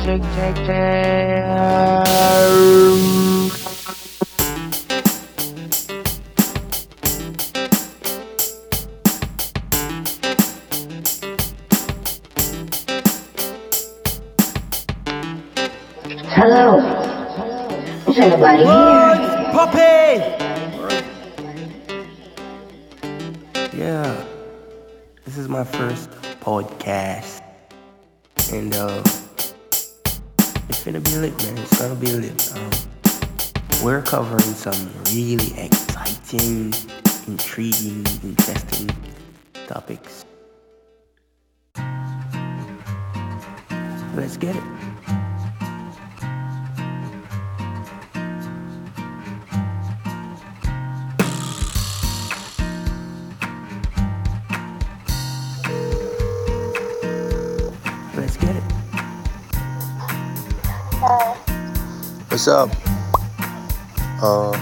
Hello, is anybody here? Poppy! Yeah, this is my first podcast. And it's gonna be lit, man. It's gonna be lit. We're covering some really exciting, intriguing, interesting topics. Let's get it. Let's get it. What's up? Uh,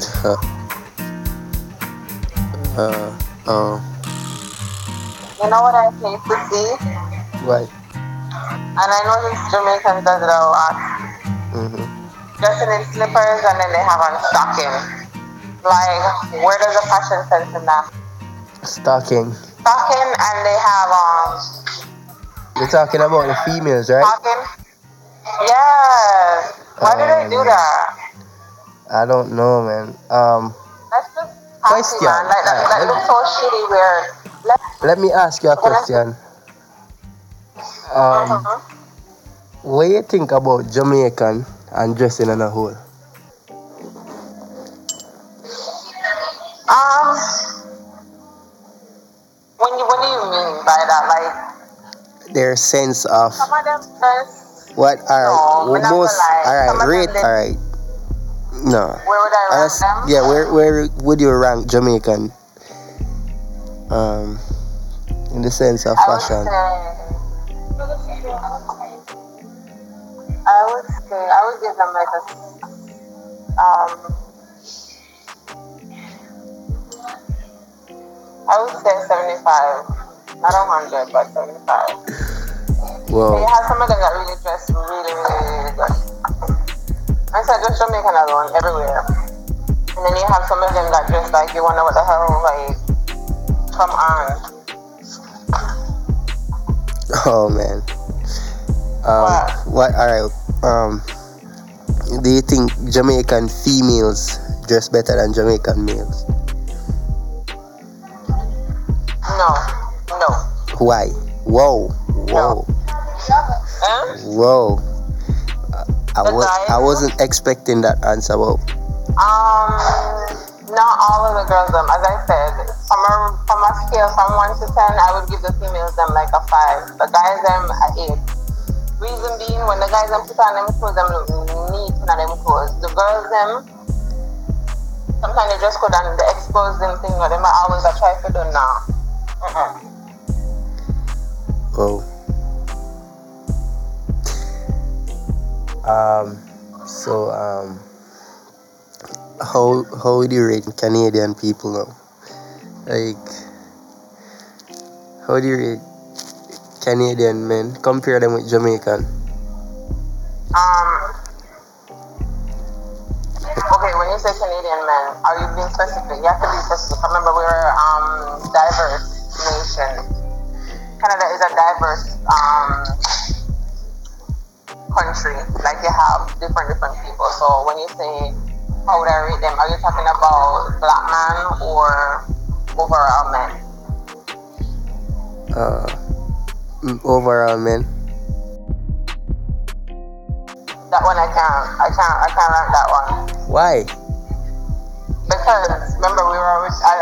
You know what I hate to see? right. And I know these Jamaicans does it a lot. Dressing in slippers and then they have on stocking. Like, where does the fashion sense in that? Stocking. Stocking and they have You're talking about the females, right? stocking. Yes. Why do they do that? I don't know, man. That's just happy, Question. man. Like that looks so shitty. Weird. Let me ask you a question. What do you think about Jamaican and dressing on a whole? What do you mean by that? Like, Their sense of some of them dress. what? All No, right. me not gonna lie. All right. Some of Rate. them, All right. No. where would I rank them? Yeah. Where would you rank Jamaican? In the sense of fashion. I would give them like I would say 75. Not 100, but 75. Well, You have some of them that really dress really, really, really good. I said just Jamaican alone, everywhere. And then you have some of them that dress like you wonder what the hell, like, come on. oh man. What? All right. Do you think Jamaican females dress better than Jamaican males? No. Why? Whoa. Huh? Whoa. I guys? wasn't expecting that answer. Whoa. Not all of the girls, as I said, from a scale from 1 to 10, I would give the females them like a 5. The guys them a 8. Reason being, when the guys them put on them clothes, them look neat in them clothes. The girls them, sometimes they just go down the exposing thing, but they might always try to do now. Whoa. So how would you rate Canadian people now? Like, how do you rate Canadian men? Compare them with Jamaican. Okay, when you say Canadian men, are you being specific? You have to be specific. Remember, we're diverse nation. Canada is a diverse country. Like, you have different people. So when you say how would I rate them, are you talking about black man or overall men? Overall men. That one I can't rank that one. Why? Because remember, we're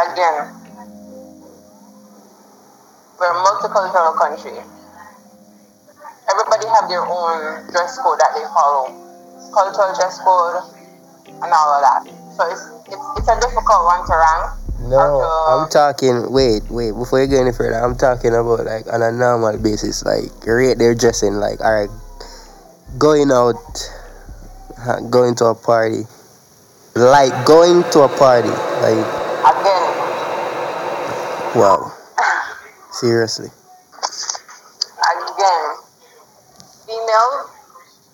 a multicultural country. Everybody have their own dress code that they follow, cultural dress code, and all of that. So it's a difficult one to rank. No, I'm talking. Wait. Before you go any further, I'm talking about like on a normal basis, like rate their dressing. Like, all right, going out, going to a party, like going to a party, like Again, wow, seriously. female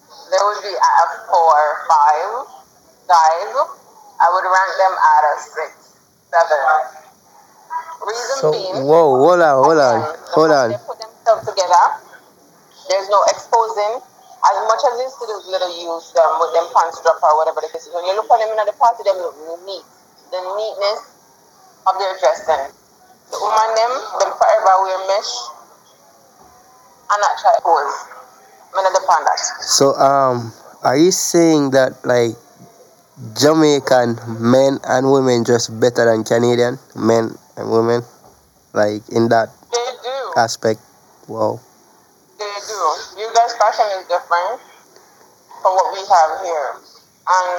5 guys, I would rank them at a 6, 7. Reason So being, whoa, hold again, the hold fact on. they put themselves together, there's no exposing. As much as you see those little youths with them pants drop or whatever the case is, when you look at them in the party, them look neat. The neatness of their dressing. The woman them forever wear mesh and not try pose. I'm not depend that. So are you saying that like Jamaican men and women dress better than Canadian men and women? Like in that They do. aspect? Wow. They do. You guys' fashion is different from what we have here. And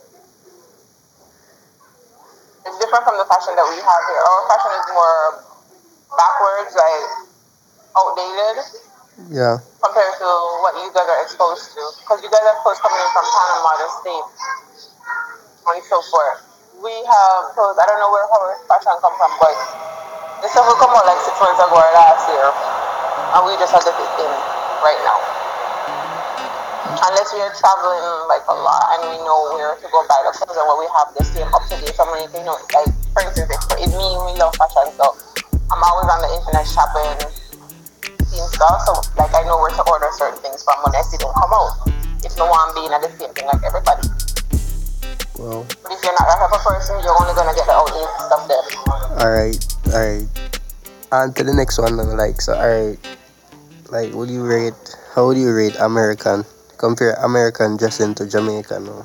it's different from the fashion that we have here. Our fashion is more backwards, like outdated, Yeah. compared to what you guys are exposed to. Because you guys are clothes coming in from Panama, the States, and so forth. We have clothes, I don't know where our fashion come from, but this stuff will come out like 6 months ago or last year. And we just have to fit in right now. Unless we are traveling like a lot and we know where to go buy the clothes and what we have the same up to date. So many things, like for instance, if we love fashion, so I'm always on the internet shopping, seeing stuff. So like I know where to order certain things from when I see them come out. If no one being at the same thing like everybody. Well. But if you're not that type of person, you're only gonna get the outdated stuff there. Alright. On to the next one now, like so alright. Like how would you rate American? Compare American dressing to Jamaican now.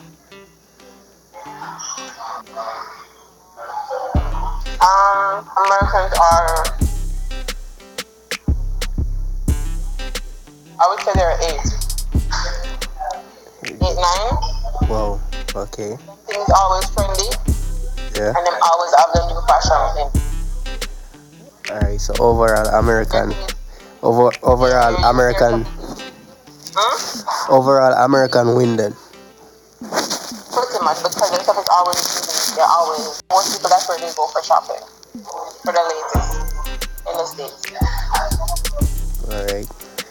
Americans are, I would say they're 8, 9. Wow. Okay. Things always trendy, Yeah. and them always have the new fashion thing. Alright, so overall American overall American win then. Pretty much, because their stuff is always new. They're always, most people, that's where they go for shopping, for the latest in the States. Alright.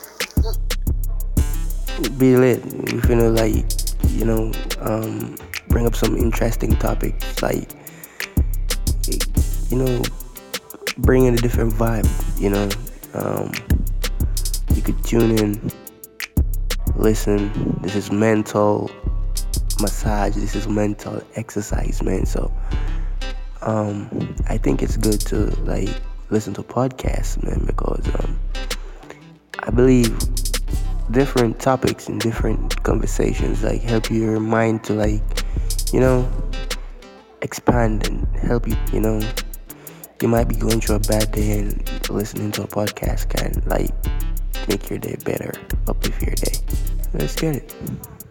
Be lit. If you know, like, bring up some interesting topics, like, bring in a different vibe. You could tune in, listen. This is mental massage. This is mental exercise, man. So, I think it's good to like listen to podcasts, man, because I believe different topics and different conversations like help your mind to like expand and help you. You might be going through a bad day and listening to a podcast can like make your day better, uplift your day. Let's get it.